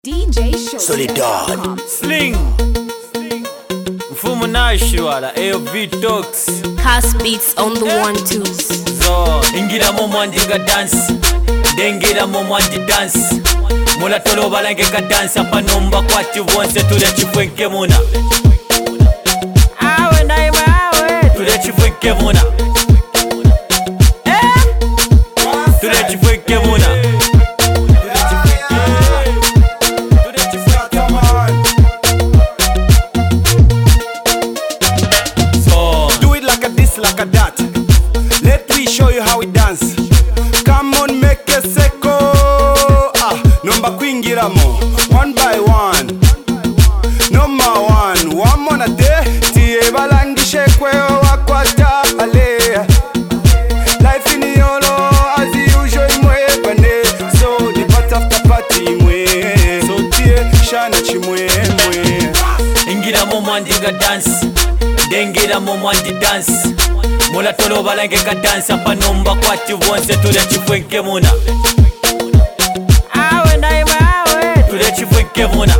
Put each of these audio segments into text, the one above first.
DJ Show Solidad Sling Mfumo Nashwala AOV Talks Cast beats on the 1-2s. So ingira mo mwandika dance Dengira mo mwandi dance Mula tolo balange ka dance Apa nomba kwa chivonse tule chifwenke muna Awe naima awe Tule chifwenke muna Tule chifwenke muna like a that. Let me show you how we dance. Come on, make a seko. Number kuingira mo. One by one. Number one. One mona te. Tie balangishe kweo wakwata ale. Life in yolo as usual mwe bane. So the part after party mwe. So tie shana chimwe mwe. Ingira mo mwandika dance. Dengira mo mwandi dance Mula tolo balange ka dance Apa nomba kwa chivonse tule chifwenke muna Awe naima awe Tule chifwenke muna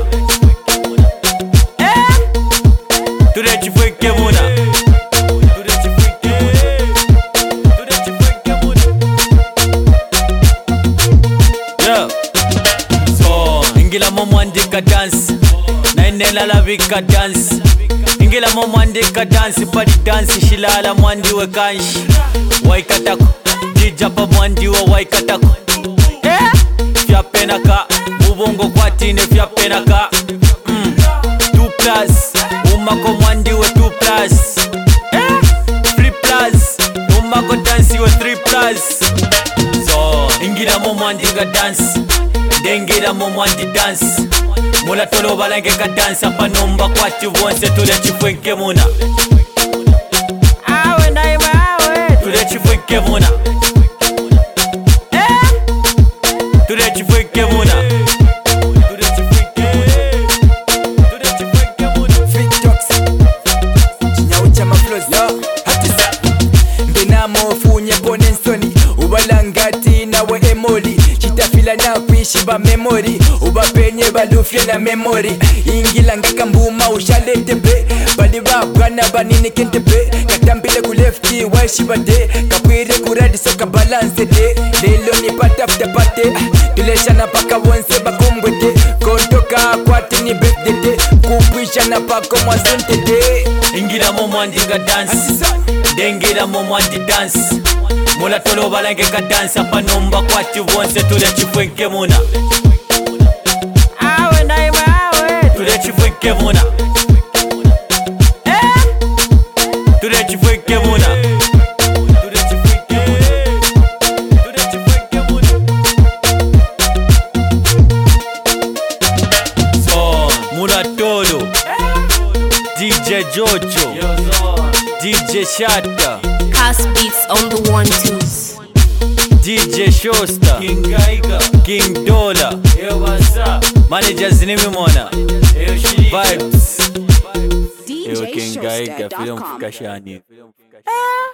Tule chifwenke muna Tule chifwenke muna Tule chifwenke muna Yo So Ingila mo mwandika dance Na inela la vika dance Ingila mo mwandika dance Padi dance shilala mwandi we kanshi Waikatako Dijapa mwandi we waikatako Fya penaka Ubongo kwa tine fya penaka 2+ Umako mwandi we 2+ 3+ Umako dansi we 3+ So Ingila mo mwandika dance Dengira mo mwandi dance Mula tolo balange ka dance Apa nomba kwa chivonse tule chifwenke muna Awe naima awe Tule chifwenke muna Tule chifwenke muna Tule chifwenke muna Tule chifwenke muna Free talks Chinyaucha maflows yo Hatisa Mbenamo funye bonensoni Ubalangati nawe emoli Chitafila na kuishiba memory Ubapenye balufye na memory Ingila ngaka mbuma ushalete be Bali babwana banini kente be Katambile kulefti waishiba de Kapwire kuradi soka balance de Lelo ni pata after pate Tuleshana paka wonse bakumbwete Kontoka kwati ni birthday de Kupwisha na pako mwazunte de Ingira mo mwandika dance Dengira mo mwandi dance Mula tolo balange ka dance Apa nomba kwa chivonse tule chifwenke muna Awe naima awe Tule chifwenke muna Tule chifwenke muna Tule chifwenke muna Tule chifwenke muna So Mula tolo DJ Jojo DJ Shatta Cast beats on the 1-2s. DJ Shosta King Gaiga King Dola Yo what's up Managers nimemona Yo Vibes Yo King Gaiga Film DJShowsta.com. Kashani